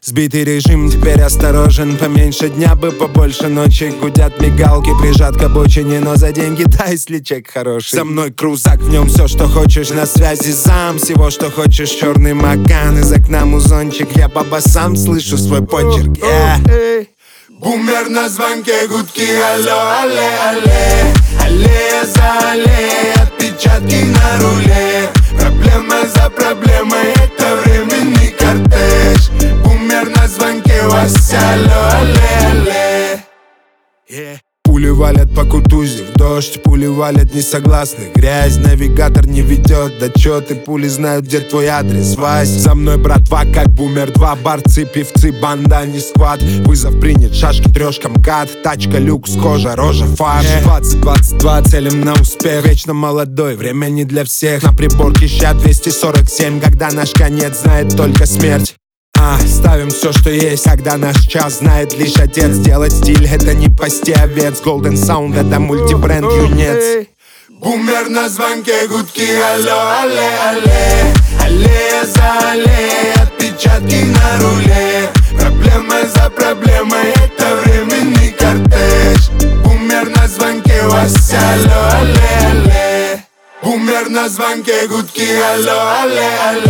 Сбитый режим, теперь осторожен. Поменьше дня бы, побольше ночи. Гудят мигалки, прижат к обочине, но за деньги, да, если чек хороший. Со мной крузак, в нем все, что хочешь. На связи зам, всего, что хочешь. Черный Макан, из окна музончик. Я по басам слышу свой почерк, Бумер на звонке, гудки, алло, алле, алле. Аллея за аллеей, отпечатки на руле. Проблема за проблемой, это временный кортеж. Бумер на звонке, Вася, алло, алле, алле. Пули валят по Кутузе, в дождь, пули валят несогласных. Грязь, навигатор не ведет отчеты, пули знают, где твой адрес, Вась. За мной братва, как Бумер 2, борцы, певцы, банда, не сквад. Вызов принят, шашки, трешка, МКАД, тачка, люкс, кожа, рожа, фарш. 20-22, целим на успех, вечно молодой, время не для всех. На приборке ща 247, когда наш конец знает только смерть. Ставим все, что есть, когда наш час знает лишь отец. Делать стиль — это не пасти овец. Golden Sound — это мультибренд юнец. Бумер на звонке, гудки, алло, алле, алле. Аллея за аллеей, отпечатки на руле. Проблема за проблемой, это временный кортеж. Бумер на звонке, Вася, алло, алле, алле. Бумер на звонке, гудки, алло, алле, алле.